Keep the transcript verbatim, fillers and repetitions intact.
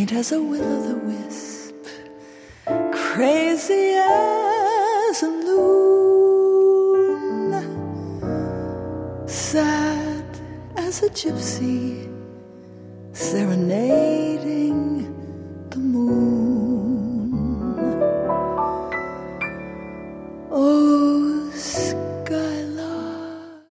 faint as a will-o'-the-wisp, crazy as a loon, sad as a gypsy serenade